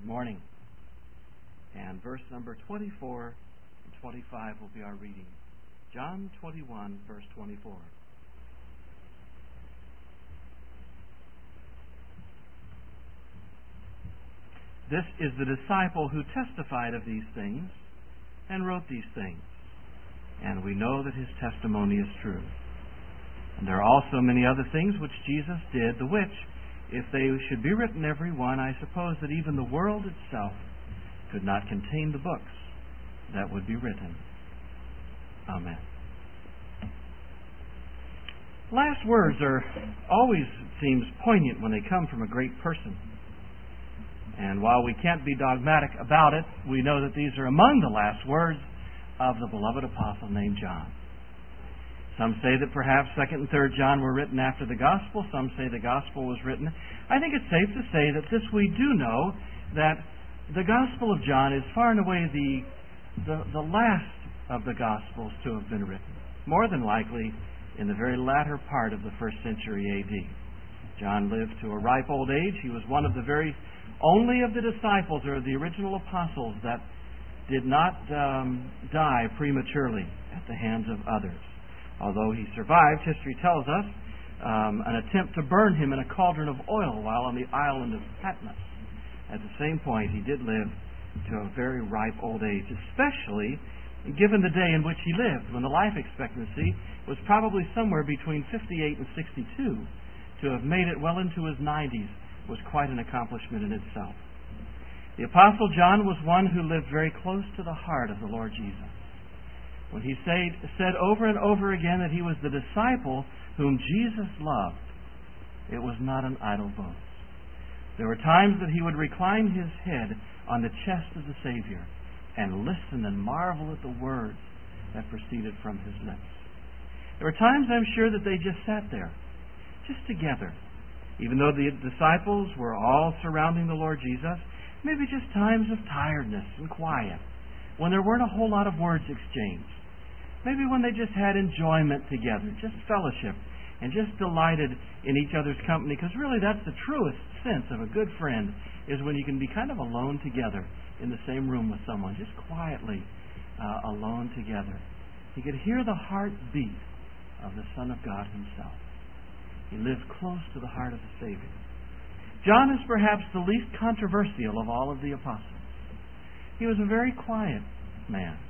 morning. And verse number 24 and 25 will be our reading. John 21, verse 24. This is the disciple who testified of these things and wrote these things. And we know that his testimony is true. And there are also many other things which Jesus did, the which, if they should be written every one, I suppose that even the world itself could not contain the books that would be written. Amen. Last words are always, it seems, poignant when they come from a great person. And while we can't be dogmatic about it, we know that these are among the last words of the beloved apostle named John. Some say that perhaps 2nd and 3rd John were written after the Gospel. Some say the Gospel was written. I think it's safe to say that this we do know, that the Gospel of John is far and away the last of the Gospels to have been written. More than likely in the very latter part of the 1st century A.D. John lived to a ripe old age. He was one of the very only of the disciples or the original apostles that did not die prematurely at the hands of others. Although he survived, history tells us, an attempt to burn him in a cauldron of oil while on the island of Patmos. At the same point, he did live to a very ripe old age, especially given the day in which he lived, when the life expectancy was probably somewhere between 58 and 62. To have made it well into his 90s was quite an accomplishment in itself. The Apostle John was one who lived very close to the heart of the Lord Jesus. When he said over and over again that he was the disciple whom Jesus loved, it was not an idle boast. There were times that he would recline his head on the chest of the Savior and listen and marvel at the words that proceeded from his lips. There were times, I'm sure, that they just sat there, just together. Even though the disciples were all surrounding the Lord Jesus, maybe just times of tiredness and quiet, when there weren't a whole lot of words exchanged. Maybe when they just had enjoyment together, just fellowship, and just delighted in each other's company, because really that's the truest sense of a good friend, is when you can be kind of alone together in the same room with someone, just quietly alone together. He could hear the heartbeat of the Son of God himself. He lived close to the heart of the Savior. John is perhaps the least controversial of all of the apostles. He was a very quiet man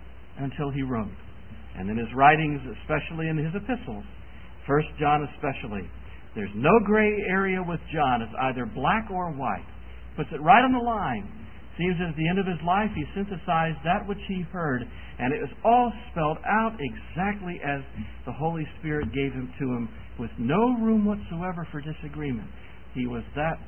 until he wrote. And in his writings, especially in his epistles, 1 John especially, there's no gray area with John. It's either black or white. Puts it right on the line. Seems at the end of his life he synthesized that which he heard, and it was all spelled out exactly as the Holy Spirit gave him to him, with no room whatsoever for disagreement. He was that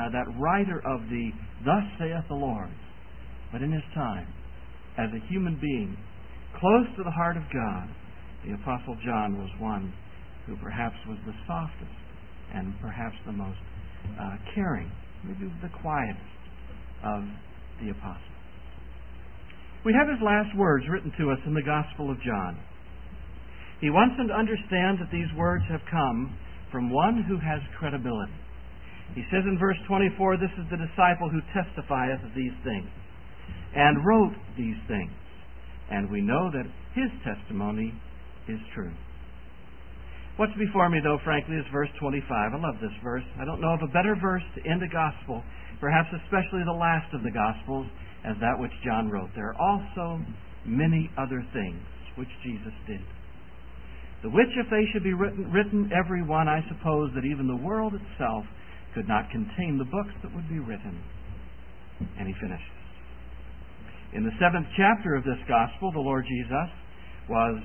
writer of the "Thus saith the Lord." But in his time, as a human being, close to the heart of God, the Apostle John was one who perhaps was the softest and perhaps the most caring, maybe the quietest of the apostles. We have his last words written to us in the Gospel of John. He wants them to understand that these words have come from one who has credibility. He says in verse 24, this is the disciple who testifieth of these things and wrote these things. And we know that his testimony is true. What's before me, though, frankly, is verse 25. I love this verse. I don't know of a better verse to end a gospel, perhaps especially the last of the Gospels, as that which John wrote. There are also many other things which Jesus did, the which, if they should be written every one, I suppose that even the world itself could not contain the books that would be written. And he finishes. In the 7th chapter of this Gospel, the Lord Jesus was,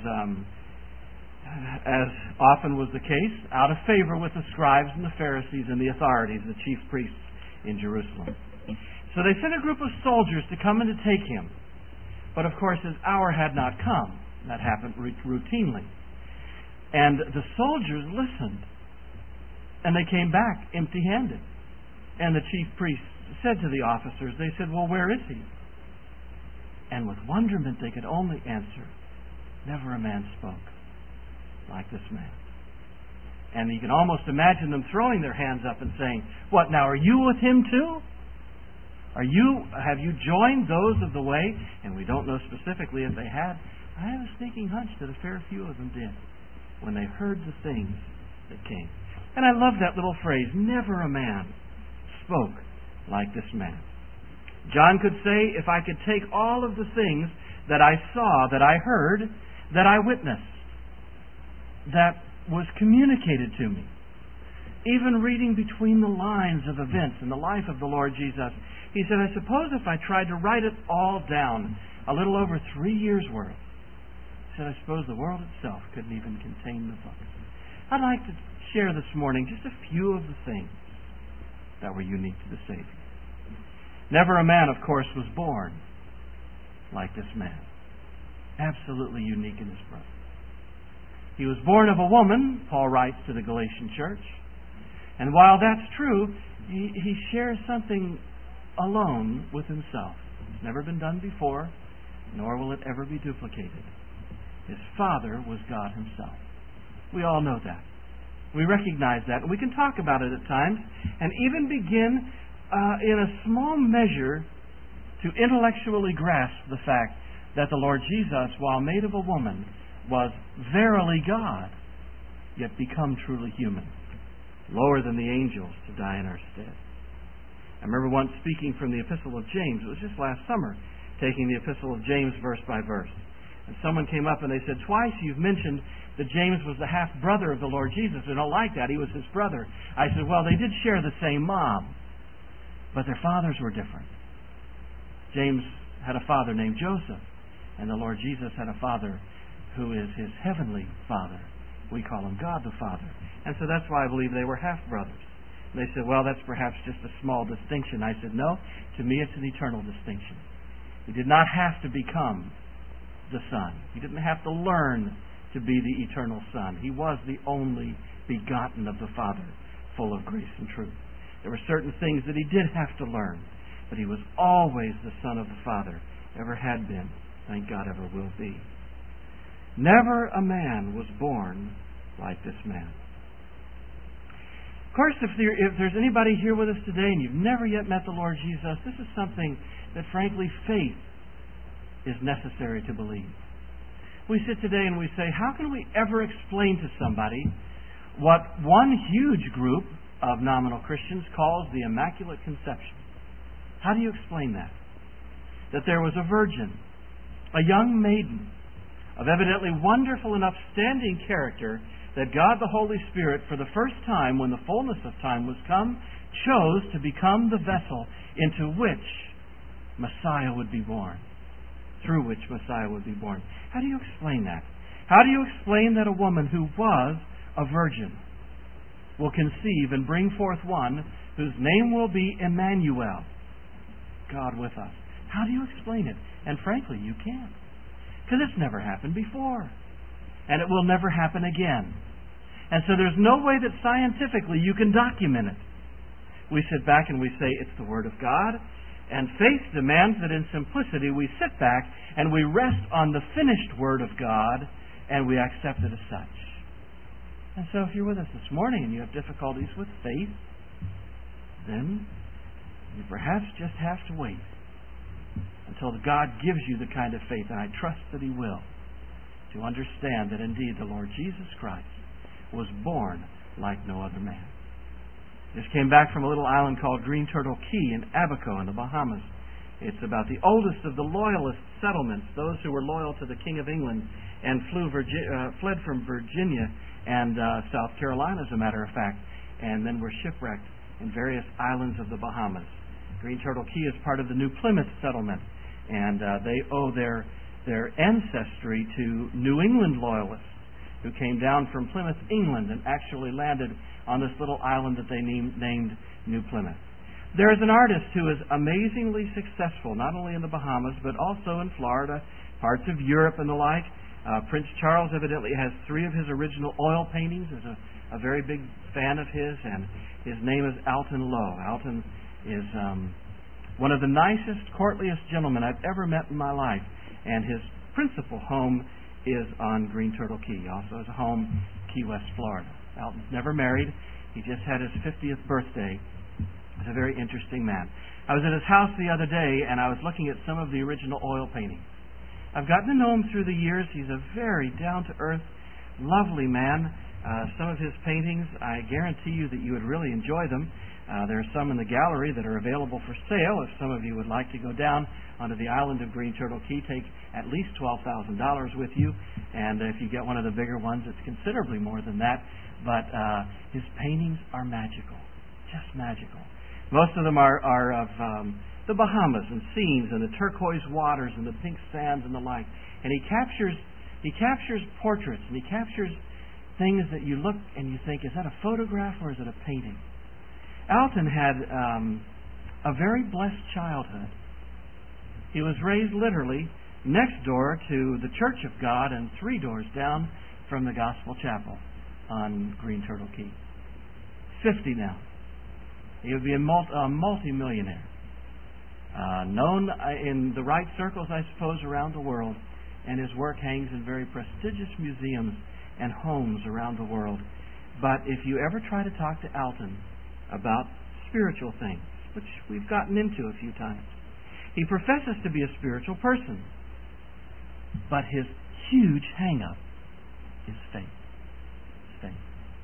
as often was the case, out of favor with the scribes and the Pharisees and the authorities, the chief priests in Jerusalem. So they sent a group of soldiers to come and to take him. But of course his hour had not come. That happened routinely. And the soldiers listened. And they came back empty-handed. And the chief priests said to the officers, they said, well, where is he? And with wonderment they could only answer, never a man spoke like this man. And you can almost imagine them throwing their hands up and saying, what, now are you with him too? Have you joined those of the way? And we don't know specifically if they had. I have a sneaking hunch that a fair few of them did when they heard the things that came. And I love that little phrase, never a man spoke like this man. John could say, if I could take all of the things that I saw, that I heard, that I witnessed, that was communicated to me, even reading between the lines of events in the life of the Lord Jesus, he said, I suppose if I tried to write it all down, a little over 3 years' worth, he said, I suppose the world itself couldn't even contain the book. I'd like to share this morning just a few of the things that were unique to the Savior. Never a man, of course, was born like this man. Absolutely unique in his birth. He was born of a woman, Paul writes to the Galatian church. And while that's true, he shares something alone with himself. It's never been done before, nor will it ever be duplicated. His father was God himself. We all know that. We recognize that, and we can talk about it at times, and even begin in a small measure to intellectually grasp the fact that the Lord Jesus, while made of a woman, was verily God, yet become truly human, lower than the angels to die in our stead. I remember once speaking from the Epistle of James. It was just last summer, taking the Epistle of James verse by verse. And someone came up and they said, twice you've mentioned that James was the half-brother of the Lord Jesus. We don't like that. He was his brother. I said, well, they did share the same mom, but their fathers were different. James had a father named Joseph, and the Lord Jesus had a father who is his heavenly Father. We call him God the Father. And so that's why I believe they were half-brothers. And they said, well, that's perhaps just a small distinction. I said, no, to me it's an eternal distinction. He did not have to become the Son. He didn't have to learn to be the eternal Son. He was the only begotten of the Father, full of grace and truth. There were certain things that he did have to learn, but he was always the Son of the Father, ever had been, thank God ever will be. Never a man was born like this man. Of course, if there's anybody here with us today and you've never yet met the Lord Jesus, this is something that, frankly, faith is necessary to believe. We sit today and we say, how can we ever explain to somebody what one huge group of nominal Christians calls the Immaculate Conception? How do you explain that? That there was a virgin, a young maiden, of evidently wonderful and upstanding character, that God the Holy Spirit, for the first time, when the fullness of time was come, chose to become the vessel into which Messiah would be born, through which Messiah would be born. How do you explain that? How do you explain that a woman who was a virgin will conceive and bring forth one whose name will be Emmanuel, God with us? How do you explain it? And frankly, you can't. Because it's never happened before. And it will never happen again. And so there's no way that scientifically you can document it. We sit back and we say it's the Word of God, and faith demands that in simplicity we sit back and we rest on the finished Word of God and we accept it as such. And so if you're with us this morning and you have difficulties with faith, then you perhaps just have to wait until God gives you the kind of faith, and I trust that He will, to understand that indeed the Lord Jesus Christ was born like no other man. Just came back from a little island called Green Turtle Key in Abaco in the Bahamas. It's about the oldest of the loyalist settlements, those who were loyal to the King of England and fled from Virginia and South Carolina, as a matter of fact, and then were shipwrecked in various islands of the Bahamas. Green Turtle Key is part of the New Plymouth settlement, and they owe their ancestry to New England loyalists who came down from Plymouth, England, and actually landed on this little island that they named New Plymouth. There is an artist who is amazingly successful, not only in the Bahamas, but also in Florida, parts of Europe and the like. Prince Charles evidently has 3 of his original oil paintings, is a very big fan of his, and his name is Alton Lowe. Alton is one of the nicest, courtliest gentlemen I've ever met in my life, and his principal home is on Green Turtle Key. He also has a home in Key West, Florida. Alton's never married. He just had his 50th birthday a very interesting man. I was at his house the other day, and I was looking at some of the original oil paintings. I've gotten to know him through the years. He's a very down-to-earth, lovely man. Some of his paintings, I guarantee you that you would really enjoy them. There are some in the gallery that are available for sale. If some of you would like to go down onto the island of Green Turtle Key, take at least $12,000 with you. And if you get one of the bigger ones, it's considerably more than that. But his paintings are magical, just magical. Most of them are of the Bahamas and scenes and the turquoise waters and the pink sands and the like. And he captures portraits, and he captures things that you look and you think, is that a photograph or is it a painting? Alton had a very blessed childhood. He was raised literally next door to the Church of God and 3 doors down from the Gospel Chapel on Green Turtle Key. 50 now. He would be a multi-millionaire. Known in the right circles, I suppose, around the world. And his work hangs in very prestigious museums and homes around the world. But if you ever try to talk to Alton about spiritual things, which we've gotten into a few times, he professes to be a spiritual person. But his huge hang-up is faith. Faith.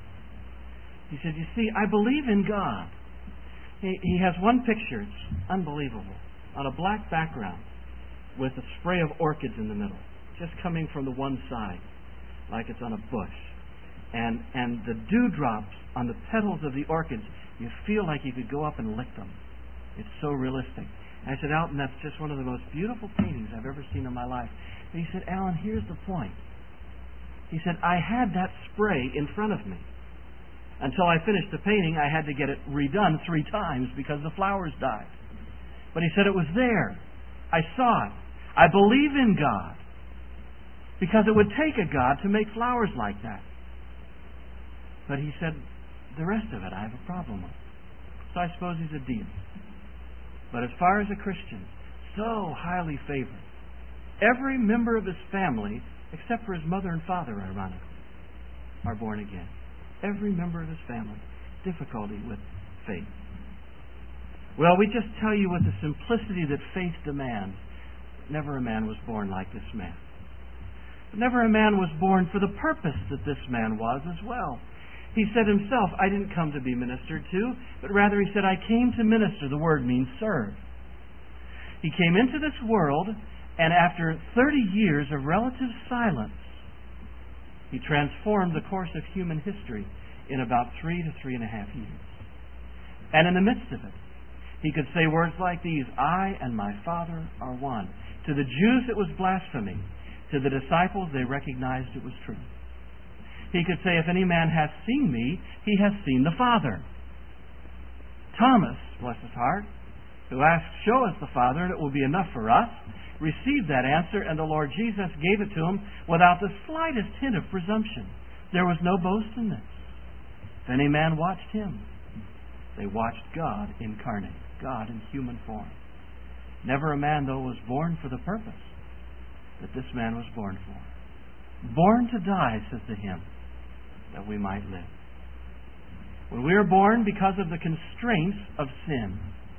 He said, you see, I believe in God. He has one picture, it's unbelievable, on a black background with a spray of orchids in the middle, just coming from the one side, like it's on a bush. And the dewdrops on the petals of the orchids, you feel like you could go up and lick them. It's so realistic. And I said, Alton, that's just one of the most beautiful paintings I've ever seen in my life. And he said, Alan, here's the point. He said, I had that spray in front of me. Until I finished the painting, I had to get it redone 3 times because the flowers died. But he said it was there. I saw it. I believe in God. Because it would take a God to make flowers like that. But he said, the rest of it I have a problem with. So I suppose he's a deist. But as far as a Christian, so highly favored. Every member of his family, except for his mother and father, ironically, are born again. Every member of his family. Difficulty with faith. Well, we just tell you with the simplicity that faith demands. Never a man was born like this man. But never a man was born for the purpose that this man was as well. He said himself, I didn't come to be ministered to, but rather he said, I came to minister. The word means serve. He came into this world, and after 30 years of relative silence, he transformed the course of human history in about 3 to 3.5 years. And in the midst of it, he could say words like these, I and my Father are one. To the Jews it was blasphemy. To the disciples they recognized it was true. He could say, if any man hath seen me, he hath seen the Father. Thomas, bless his heart, who asked, show us the Father and it will be enough for us, received that answer, and the Lord Jesus gave it to him without the slightest hint of presumption. There was no boast in this. If any man watched him, they watched God incarnate, God in human form. Never a man, though, was born for the purpose that this man was born for. Born to die, says the hymn, that we might live. When we are born because of the constraints of sin,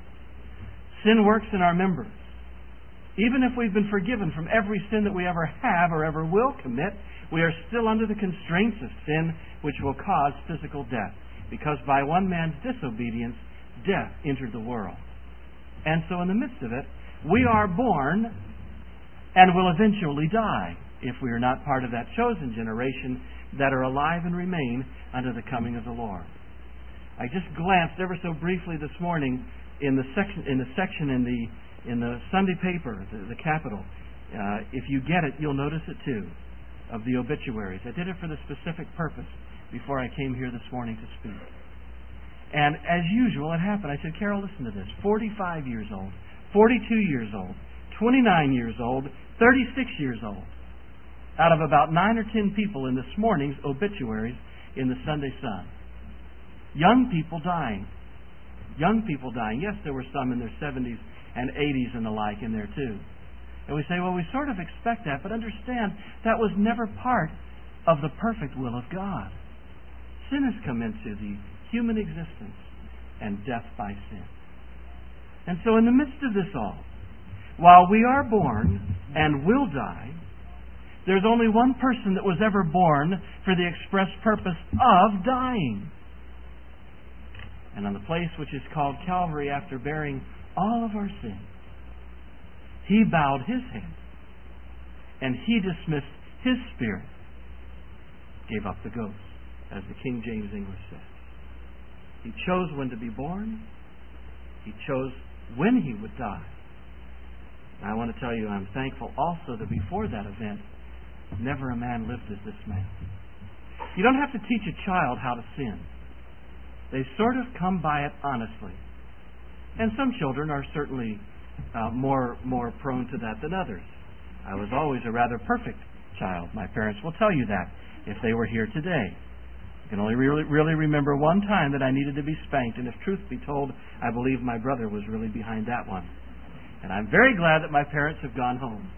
sin works in our members. Even if we've been forgiven from every sin that we ever have or ever will commit, we are still under the constraints of sin, which will cause physical death. Because by one man's disobedience, death entered the world. And so in the midst of it, we are born and will eventually die if we are not part of that chosen generation that are alive and remain unto the coming of the Lord. I just glanced ever so briefly this morning in the section in the Sunday paper, the Capital. If you get it, you'll notice it too, of the obituaries. I did it for the specific purpose before I came here this morning to speak. And as usual, it happened. I said, Carol, listen to this. 45 years old, 42 years old, 29 years old, 36 years old. Out of about 9 or 10 people in this morning's obituaries in the Sunday Sun. Young people dying. Young people dying. Yes, there were some in their 70s and 80s and the like in there too. And we say, well, we sort of expect that, but understand that was never part of the perfect will of God. Sin has come into the human existence. and death by sin. And so in the midst of this all, while we are born and will die, there's only one person that was ever born for the express purpose of dying. And on the place which is called Calvary, after bearing all of our sins, He bowed His head and He dismissed His spirit, gave up the ghost, as the King James English says. He chose when to be born. He chose when He would die. And I want to tell you, I'm thankful also that before that event, never a man lived as this man. You don't have to teach a child how to sin. They sort of come by it honestly. And some children are certainly more prone to that than others. I was always a rather perfect child. My parents will tell you that if they were here today. I can only really remember one time that I needed to be spanked, and if truth be told, I believe my brother was really behind that one. And I'm very glad that my parents have gone home.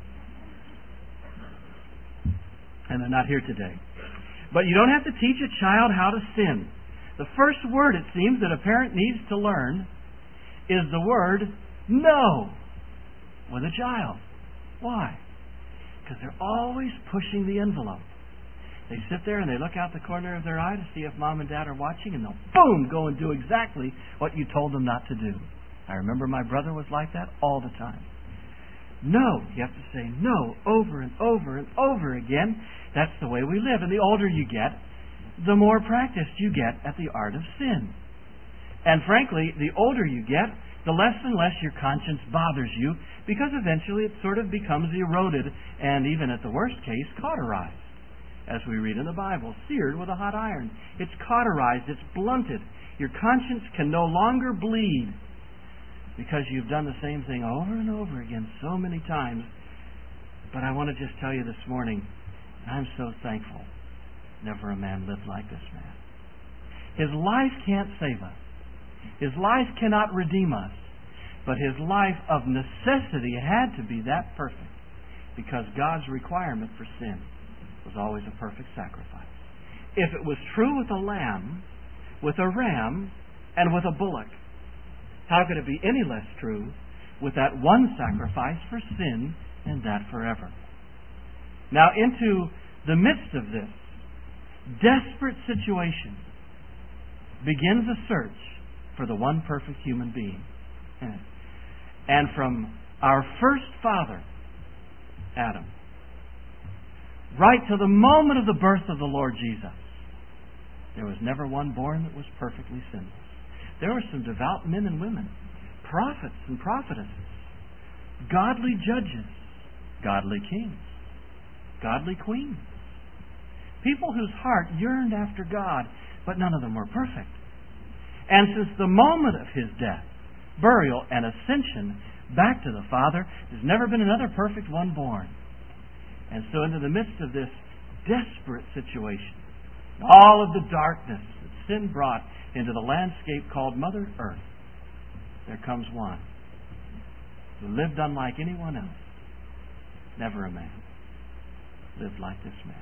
And they're not here today. But you don't have to teach a child how to sin. The first word, it seems, that a parent needs to learn is the word no with a child. Why? Because they're always pushing the envelope. They sit there and they look out the corner of their eye to see if Mom and Dad are watching, and they'll, boom, go and do exactly what you told them not to do. I remember my brother was like that all the time. No. You have to say no over and over and over again. That's the way we live. And the older you get, the more practiced you get at the art of sin. And frankly, the older you get, the less and less your conscience bothers you, because eventually it sort of becomes eroded and, even at the worst case, cauterized. As we read in the Bible, seared with a hot iron. It's cauterized, it's blunted. Your conscience can no longer bleed because you've done the same thing over and over again so many times. But I want to just tell you this morning, I'm so thankful never a man lived like this man. His life can't save us. His life cannot redeem us. But his life of necessity had to be that perfect, because God's requirement for sin was always a perfect sacrifice. If it was true with a lamb, with a ram, and with a bullock, how could it be any less true with that one sacrifice for sin, and that forever? Now, into the midst of this desperate situation begins a search for the one perfect human being. And from our first father, Adam, right to the moment of the birth of the Lord Jesus, there was never one born that was perfectly sinless. There were some devout men and women, prophets and prophetesses, godly judges, godly kings, godly queens, people whose heart yearned after God, but none of them were perfect. And since the moment of his death, burial, and ascension back to the Father, there's never been another perfect one born. And so into the midst of this desperate situation, all of the darkness that sin brought into the landscape called Mother Earth, there comes one who lived unlike anyone else. Never a man lived like this man.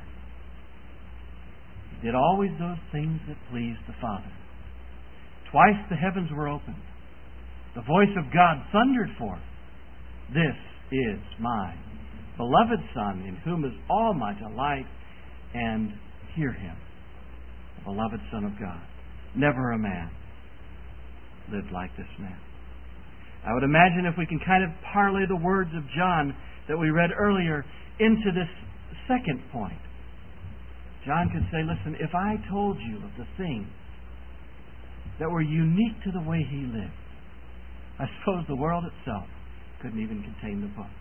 He did always those things that pleased the Father. Twice the heavens were opened. The voice of God thundered forth, "This is my beloved Son, in whom is all my delight," and hear him, the beloved Son of God. Never a man lived like this man. I would imagine if we can kind of parlay the words of John that we read earlier into this second point, John could say, listen, if I told you of the things that were unique to the way he lived, I suppose the world itself couldn't even contain the book.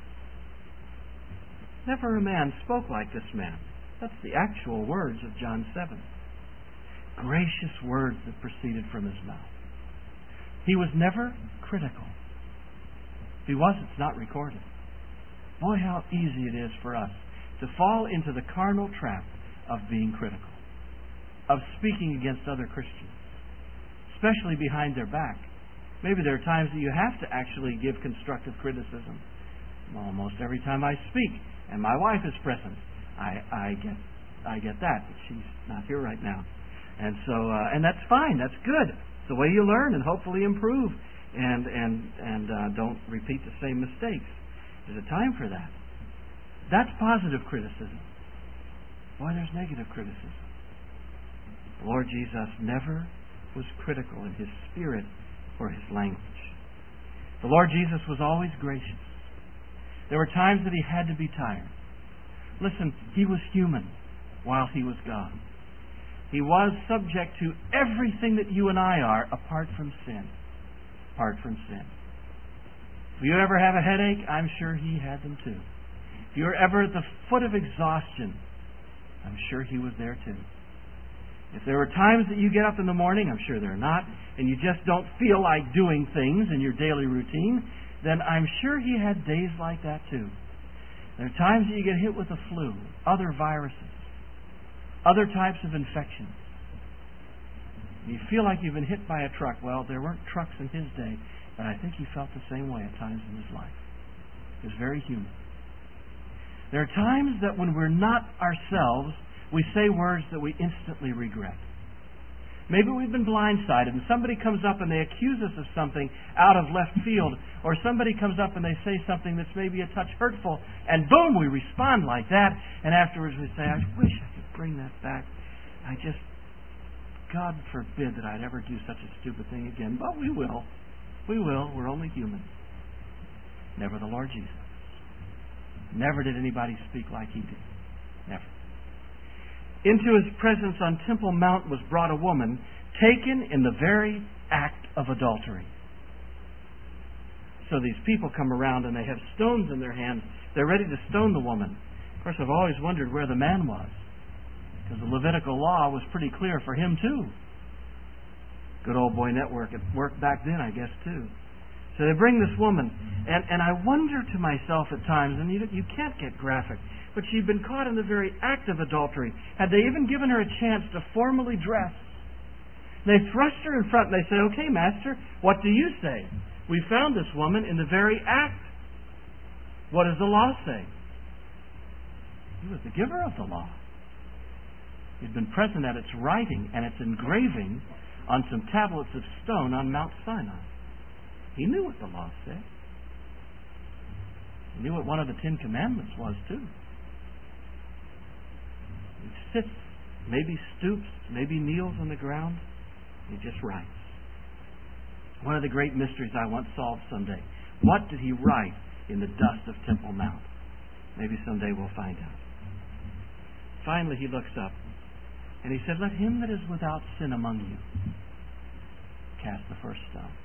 Never a man spoke like this man. That's the actual words of John 7. Gracious words that proceeded from his mouth. He was never critical. If he was, it's not recorded. Boy, how easy it is for us to fall into the carnal trap of being critical, of speaking against other Christians, especially behind their back. Maybe there are times that you have to actually give constructive criticism. Almost every time I speak, and my wife is present, I get that, but she's not here right now. And so, and that's fine, that's good. It's the way you learn and hopefully improve and don't repeat the same mistakes. There's a time for that. That's positive criticism. Boy, there's negative criticism. The Lord Jesus never was critical in His spirit or His language. The Lord Jesus was always gracious. There were times that He had to be tired. Listen, He was human while He was God. He was subject to everything that you and I are apart from sin. Apart from sin. If you ever have a headache, I'm sure He had them too. If you're ever at the foot of exhaustion, I'm sure He was there too. If there were times that you get up in the morning, I'm sure there are not, and you just don't feel like doing things in your daily routine, then I'm sure He had days like that too. There are times that you get hit with the flu, other viruses, other types of infections. You feel like you've been hit by a truck. Well, there weren't trucks in His day, but I think He felt the same way at times in His life. He was very human. There are times that when we're not ourselves, we say words that we instantly regret. Maybe we've been blindsided and somebody comes up and they accuse us of something out of left field, or somebody comes up and they say something that's maybe a touch hurtful, and boom, we respond like that, and afterwards we say, I wish I could bring that back. God forbid that I'd ever do such a stupid thing again. But we will. We will. We're only human. Never the Lord Jesus. Never did anybody speak like He did. Never. Into His presence on Temple Mount was brought a woman taken in the very act of adultery. So these people come around and they have stones in their hands. They're ready to stone the woman. Of course, I've always wondered where the man was, because the Levitical law was pretty clear for him too. Good old boy network. It worked back then, I guess, too. So they bring this woman, and I wonder to myself at times, and you can't get graphic, but she'd been caught in the very act of adultery. Had they even given her a chance to formally dress? They thrust her in front and they say, okay, Master, what do you say? We found this woman in the very act. What does the law say? He was the giver of the law. He'd been present at its writing and its engraving on some tablets of stone on Mount Sinai. He knew what the law said. He knew what one of the 10 Commandments was, too. He sits, maybe stoops, maybe kneels on the ground. He just writes. One of the great mysteries I want solved someday. What did He write in the dust of Temple Mount? Maybe someday we'll find out. Finally, He looks up and He said, let him that is without sin among you cast the first stone.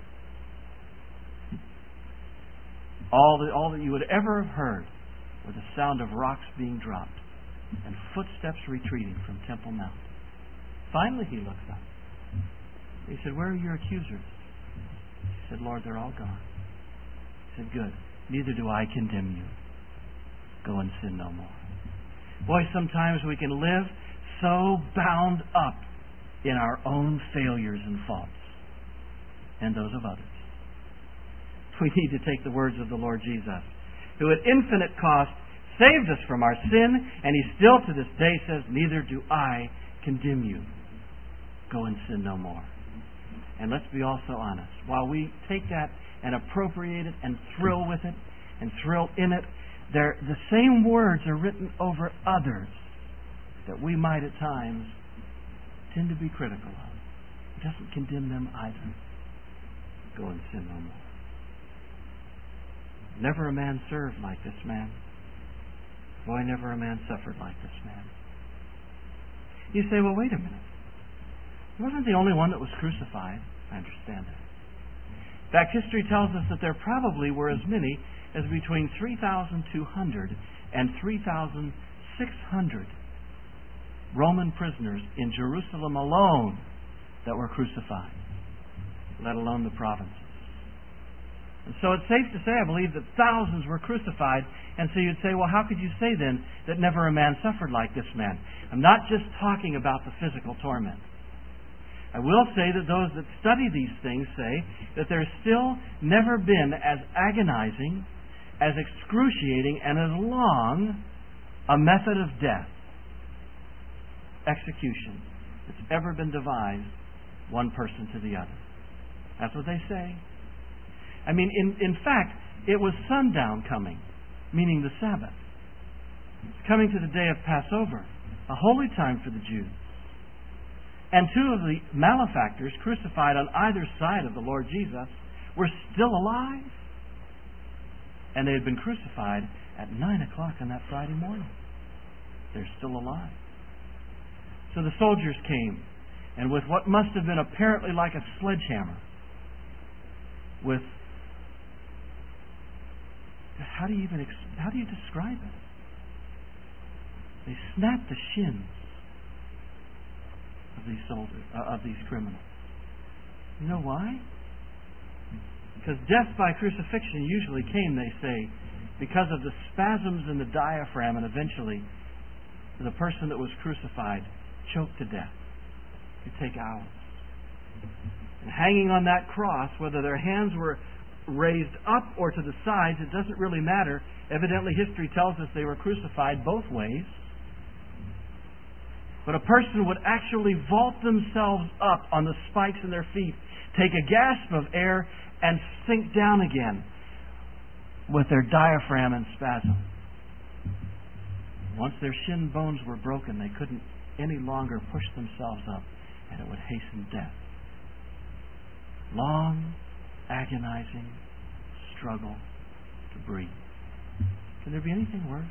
All that you would ever have heard were the sound of rocks being dropped and footsteps retreating from Temple Mount. Finally, He looks up. He said, where are your accusers? He said, Lord, they're all gone. He said, good. Neither do I condemn you. Go and sin no more. Boy, sometimes we can live so bound up in our own failures and faults and those of others. We need to take the words of the Lord Jesus, who at infinite cost saved us from our sin, and He still to this day says, neither do I condemn you. Go and sin no more. And let's be also honest. While we take that and appropriate it and thrill with it and thrill in it, the same words are written over others that we might at times tend to be critical of. It doesn't condemn them either. Go and sin no more. Never a man served like this man. Boy, never a man suffered like this man. You say, well, wait a minute. He wasn't the only one that was crucified. I understand that. In fact, history tells us that there probably were as many as between 3,200 and 3,600 Roman prisoners in Jerusalem alone that were crucified, let alone the provinces. And so it's safe to say, I believe, that thousands were crucified. And so you'd say, well, how could you say then that never a man suffered like this man? I'm not just talking about the physical torment. I will say that those that study these things say that there's still never been as agonizing, as excruciating, and as long a method of death, execution, that's ever been devised one person to the other. That's what they say. I mean, in fact, it was sundown coming, meaning the Sabbath. It's coming to the day of Passover, a holy time for the Jews. And two of the malefactors crucified on either side of the Lord Jesus were still alive. And they had been crucified at 9 o'clock on that Friday morning. They're still alive. So the soldiers came, and with what must have been apparently like a sledgehammer, with, how do you describe it? They snapped the shins of these soldiers, of these criminals. You know why? Because death by crucifixion usually came, they say, because of the spasms in the diaphragm, and eventually the person that was crucified choked to death. It could take hours. And hanging on that cross, whether their hands were raised up or to the sides, it doesn't really matter. Evidently, history tells us they were crucified both ways. But a person would actually vault themselves up on the spikes in their feet, take a gasp of air, and sink down again with their diaphragm in spasm. Once their shin bones were broken, they couldn't any longer push themselves up, and it would hasten death. Long, agonizing struggle to breathe. Can there be anything worse?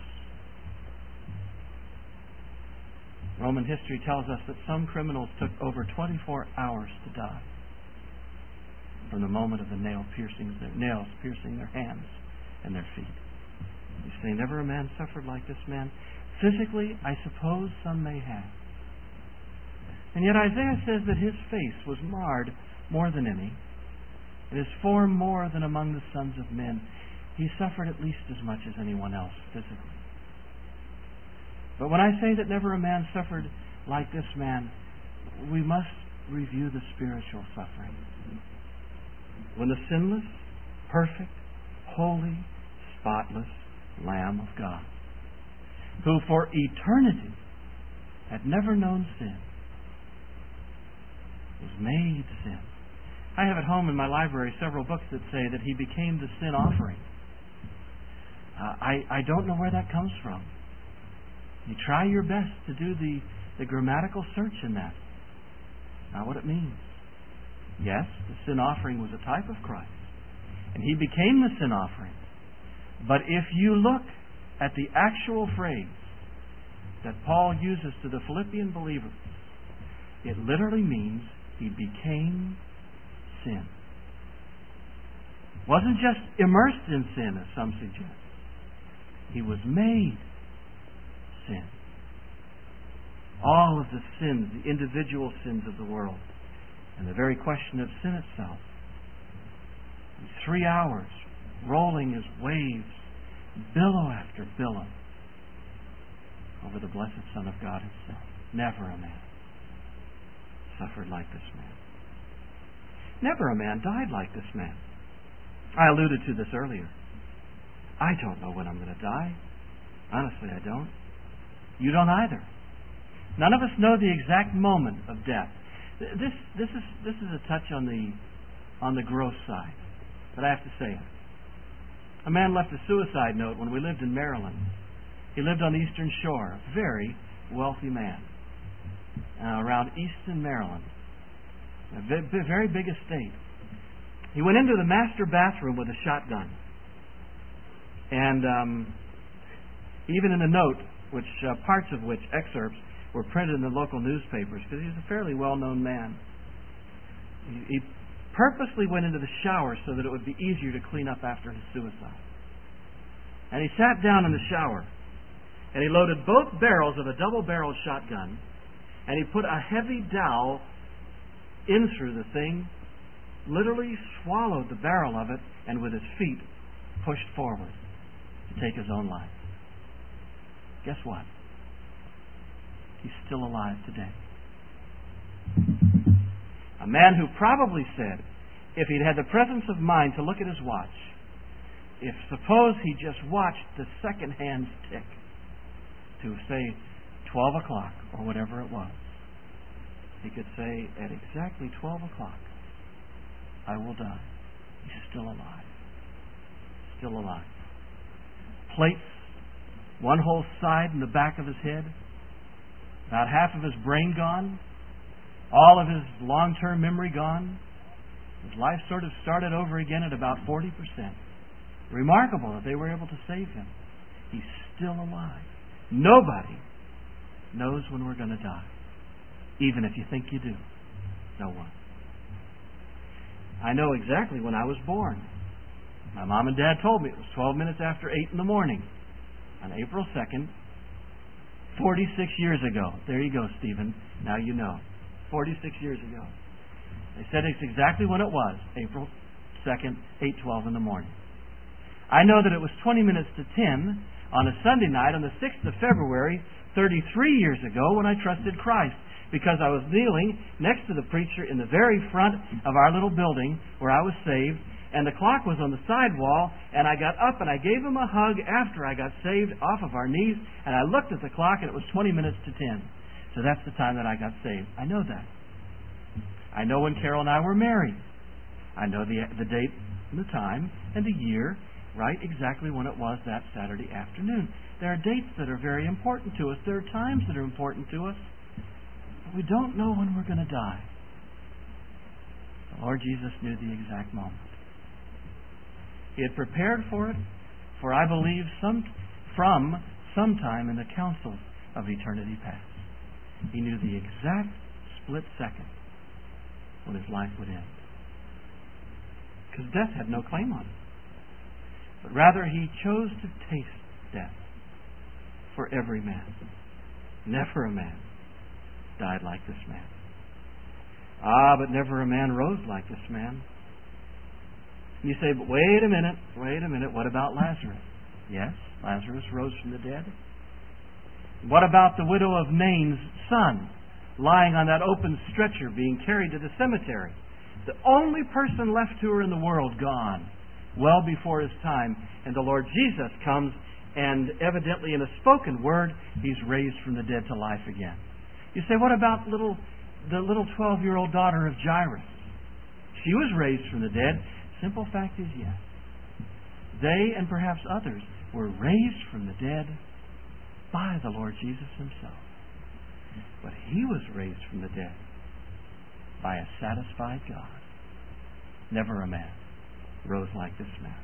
Roman history tells us that some criminals took over 24 hours to die from the moment of the nails piercing their hands and their feet. You say, never a man suffered like this man. Physically, I suppose some may have. And yet Isaiah says that his face was marred more than any, and his form more than among the sons of men. He suffered at least as much as anyone else physically. But when I say that never a man suffered like this man, we must review the spiritual suffering. When the sinless, perfect, holy, spotless Lamb of God, who for eternity had never known sin, was made sin. I have at home in my library several books that say that he became the sin offering. I don't know where that comes from. You try your best to do the grammatical search in that. Not what it means. Yes, the sin offering was a type of Christ, and he became the sin offering. But if you look at the actual phrase that Paul uses to the Philippian believers, it literally means he became sin. Wasn't just immersed in sin, as some suggest. He was made sin. All of the sins, the individual sins of the world, and the very question of sin itself. In 3 hours, rolling as waves, billow after billow, over the blessed Son of God himself. Never a man suffered like this man. Never a man died like this man. I alluded to this earlier. I don't know when I'm going to die. Honestly, I don't. You don't either. None of us know the exact moment of death. This is a touch on the gross side, but I have to say it. A man left a suicide note when we lived in Maryland. He lived on the Eastern Shore, a very wealthy man, around Easton, Maryland. A very big estate. He went into the master bathroom with a shotgun. And even in a note, which parts of which, excerpts, were printed in the local newspapers, because he was a fairly well-known man. He purposely went into the shower so that it would be easier to clean up after his suicide. And he sat down in the shower, and he loaded both barrels of a double-barreled shotgun, and he put a heavy dowel in through the thing, literally swallowed the barrel of it, and with his feet pushed forward to take his own life. Guess what? He's still alive today. A man who probably said, if he'd had the presence of mind to look at his watch, if suppose he just watched the second hands tick to say 12 o'clock or whatever it was, he could say at exactly 12 o'clock, I will die. He's still alive. Still alive. Plates, one whole side in the back of his head, about half of his brain gone, all of his long-term memory gone. His life sort of started over again at about 40%. Remarkable that they were able to save him. He's still alive. Nobody knows when we're going to die, even if you think you do. No one. I know exactly when I was born. My mom and dad told me it was 12 minutes after 8 in the morning on April 2nd, 46 years ago. There you go, Stephen. Now you know. 46 years ago. They said it's exactly when it was, April 2nd, 8:12 in the morning. I know that it was 20 minutes to 10 on a Sunday night on the 6th of February, 33 years ago, when I trusted Christ, because I was kneeling next to the preacher in the very front of our little building where I was saved, and the clock was on the side wall, and I got up and I gave him a hug after I got saved off of our knees, and I looked at the clock and it was 20 minutes to 10. So that's the time that I got saved. I know that. I know when Carol and I were married. I know the date and the time and the year, right, exactly when it was that Saturday afternoon. There are dates that are very important to us. There are times that are important to us. But we don't know when we're going to die. The Lord Jesus knew the exact moment. He had prepared for it, for I believe from sometime in the councils of eternity past. He knew the exact split second when his life would end. Because death had no claim on him. But rather he chose to taste death for every man. Never a man died like this man. But never a man rose like this man. You say, but wait a minute, what about Lazarus? Yes, Lazarus rose from the dead. What about the widow of Nain's son, lying on that open stretcher being carried to the cemetery? The only person left to her in the world gone, well before his time. And the Lord Jesus comes, and evidently in a spoken word, He's raised from the dead to life again. You say, what about the little 12-year-old daughter of Jairus? She was raised from the dead. Simple fact is, yes. They, and perhaps others, were raised from the dead by the Lord Jesus Himself. But He was raised from the dead by a satisfied God. Never a man rose like this man.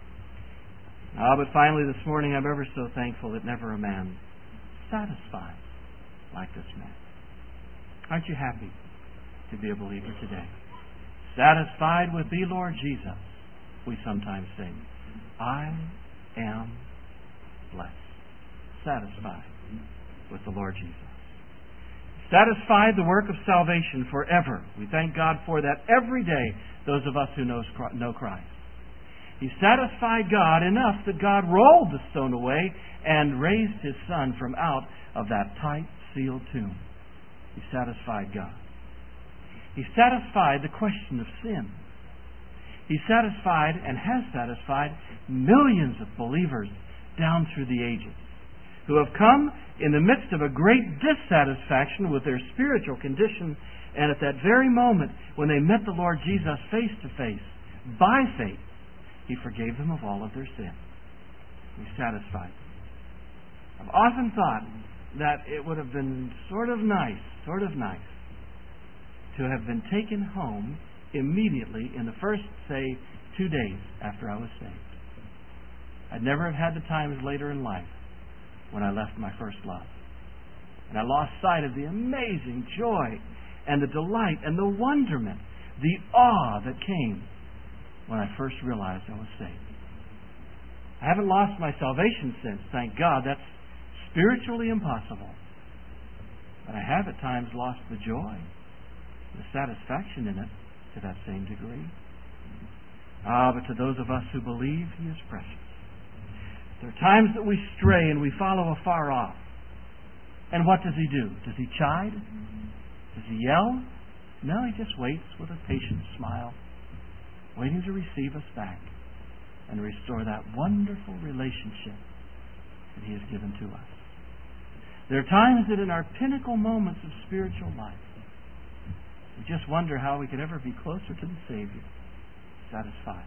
But finally this morning I'm ever so thankful that never a man satisfied like this man. Aren't you happy to be a believer today? Satisfied with Thee, Lord Jesus, we sometimes sing. I am blessed. Satisfied with the Lord Jesus. Satisfied the work of salvation forever. We thank God for that every day, those of us who know Christ. He satisfied God enough that God rolled the stone away and raised His Son from out of that tight, sealed tomb. He satisfied God. He satisfied the question of sin. He satisfied and has satisfied millions of believers down through the ages who have come in the midst of a great dissatisfaction with their spiritual condition, and at that very moment when they met the Lord Jesus face to face, by faith, He forgave them of all of their sin. He satisfied them. I've often thought that it would have been sort of nice to have been taken home immediately in the first, say, 2 days after I was saved. I'd never have had the times later in life when I left my first love. And I lost sight of the amazing joy and the delight and the wonderment, the awe that came when I first realized I was saved. I haven't lost my salvation since, thank God. That's spiritually impossible. But I have at times lost the joy, the satisfaction in it to that same degree. But to those of us who believe, He is precious. There are times that we stray and we follow afar off. And what does He do? Does He chide? Does He yell? No, He just waits with a patient smile, waiting to receive us back and restore that wonderful relationship that He has given to us. There are times that in our pinnacle moments of spiritual life, we just wonder how we could ever be closer to the Savior. satisfied.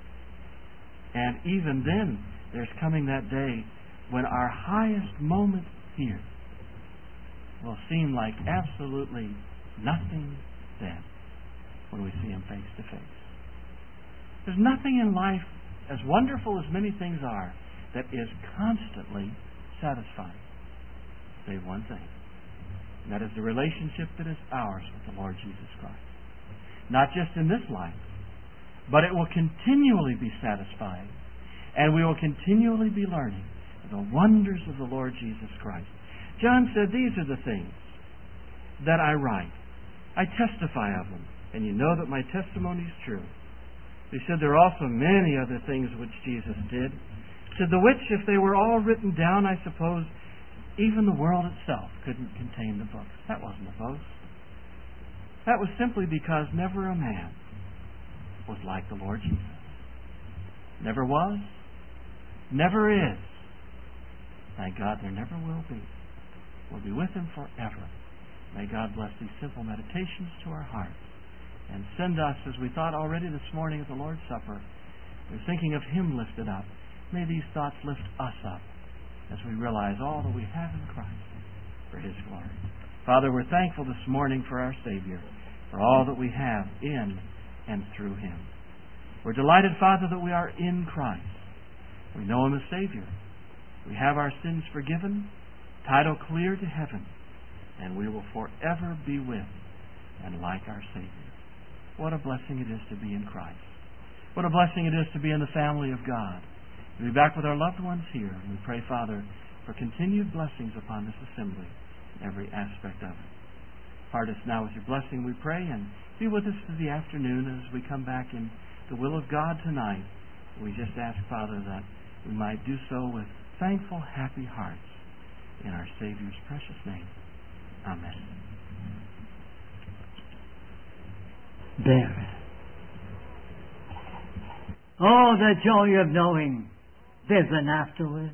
And even then, there's coming that day when our highest moment here will seem like absolutely nothing then when we see Him face to face. There's nothing in life, as wonderful as many things are, that is constantly satisfying, save one thing. And that is the relationship that is ours with the Lord Jesus Christ. Not just in this life, but it will continually be satisfying, and we will continually be learning the wonders of the Lord Jesus Christ. John said, "These are the things that I write. I testify of them, and you know that my testimony is true." He said there are also many other things which Jesus did, to the which, if they were all written down, I suppose even the world itself couldn't contain the books. That wasn't a boast. That was simply because never a man was like the Lord Jesus. Never was, never is. Thank God there never will be. We'll be with Him forever. May God bless these simple meditations to our hearts and send us, as we thought already this morning at the Lord's Supper, we're thinking of Him lifted up. May these thoughts lift us up as we realize all that we have in Christ for His glory. Father, we're thankful this morning for our Savior, for all that we have in and through Him. We're delighted, Father, that we are in Christ. We know Him as Savior. We have our sins forgiven, title clear to heaven, and we will forever be with and like our Savior. What a blessing it is to be in Christ. What a blessing it is to be in the family of God. To be back with our loved ones here. And we pray, Father, for continued blessings upon this assembly in every aspect of it. Part us now with your blessing, we pray, and be with us through the afternoon as we come back in the will of God tonight. We just ask, Father, that we might do so with thankful, happy hearts in our Savior's precious name. Amen. There. Oh, the joy of knowing there's an afterward.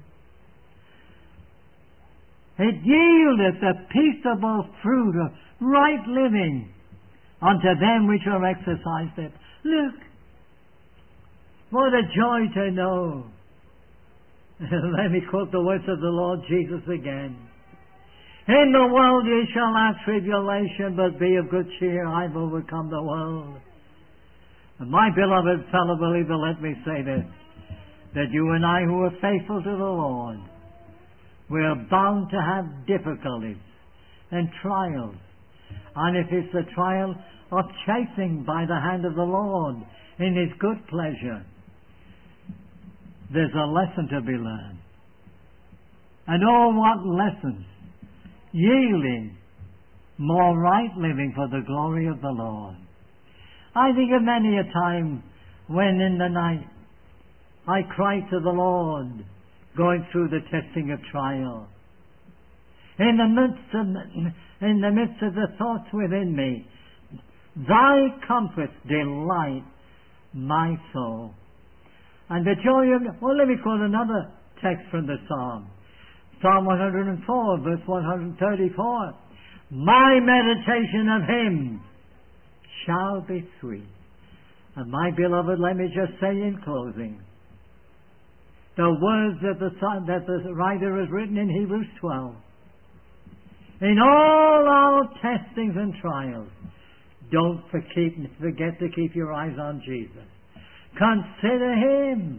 It yieldeth the peaceable fruit of right living unto them which are exercised it. Look, what a joy to know. Let me quote the words of the Lord Jesus again. In the world ye shall have tribulation, but be of good cheer, I've overcome the world. And my beloved fellow believer, let me say this, that you and I who are faithful to the Lord, we are bound to have difficulties and trials. And if it's a trial of chasing by the hand of the Lord in His good pleasure, there's a lesson to be learned. And oh, what lessons! Yielding, more right living for the glory of the Lord. I think of many a time when in the night I cry to the Lord, going through the testing of trial. In the midst of the thoughts within me, Thy comforts delight my soul. And the joy of... Well, let me quote another text from the Psalm. Psalm 104, verse 134. My meditation of Him shall be sweet. And my beloved, let me just say in closing, the words that the writer has written in Hebrews 12. In all our testings and trials, don't forget to keep your eyes on Jesus. Consider Him,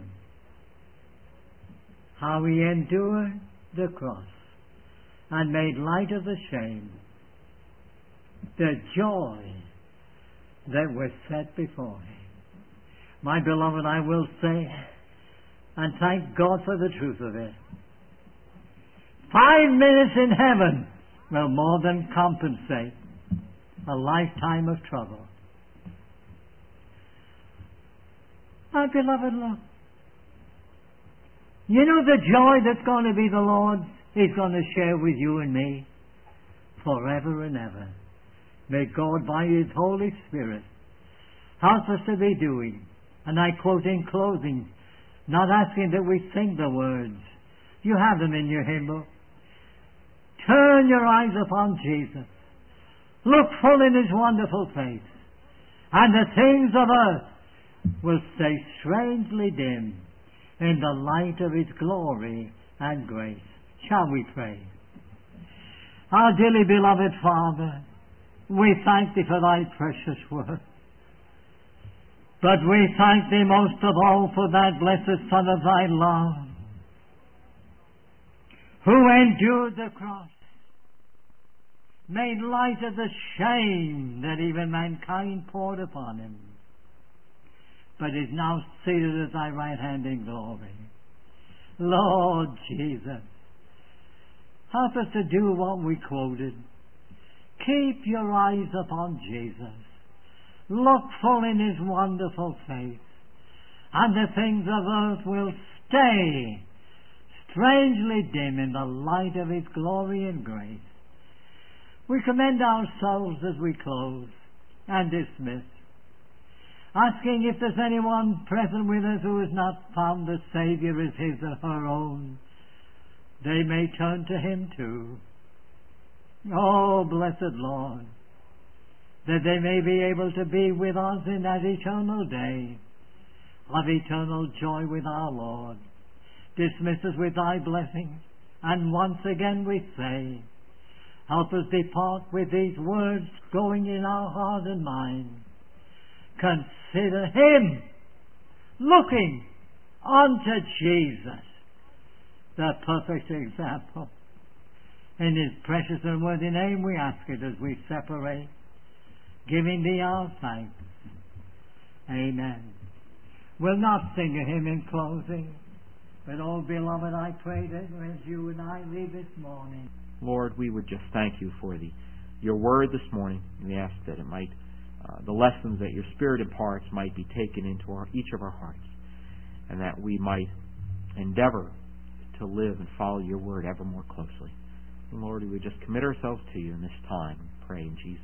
how He endured the cross and made light of the shame, the joy that was set before Him. My beloved, I will say, and thank God for the truth of it, 5 minutes in heaven will more than compensate a lifetime of trouble. My beloved, look. You know the joy that's going to be the Lord's, He's going to share with you and me forever and ever. May God, by His Holy Spirit, help us to be doing. And I quote in closing, not asking that we sing the words. You have them in your hymn book. Turn your eyes upon Jesus. Look full in His wonderful face. And the things of earth will stay strangely dim in the light of His glory and grace. Shall we pray? Our dearly beloved Father, we thank Thee for Thy precious word. But we thank Thee most of all for that blessed Son of Thy love, who endured the cross, made light of the shame that even mankind poured upon Him, but is now seated at Thy right hand in glory. Lord Jesus, help us to do what we quoted. Keep your eyes upon Jesus. Look full in His wonderful face, and the things of earth will stay strangely dim in the light of His glory and grace. We commend ourselves as we close and dismiss, asking if there's anyone present with us who has not found the Saviour as his or her own, they may turn to Him too. Oh, blessed Lord, that they may be able to be with us in that eternal day of eternal joy with our Lord. Dismiss us with Thy blessing, and once again we say, help us depart with these words going in our heart and mind. Consider Him, looking unto Jesus, the perfect example. In His precious and worthy name we ask it as we separate, giving Thee our thanks. Amen. We'll not sing a hymn in closing, but, oh, beloved, I pray that as you and I leave this morning, Lord, we would just thank You for Your word this morning. We ask that it might, the lessons that Your Spirit imparts might be taken into each of our hearts, and that we might endeavor to live and follow Your word ever more closely. And Lord, we would just commit ourselves to You in this time. Pray in Jesus' name.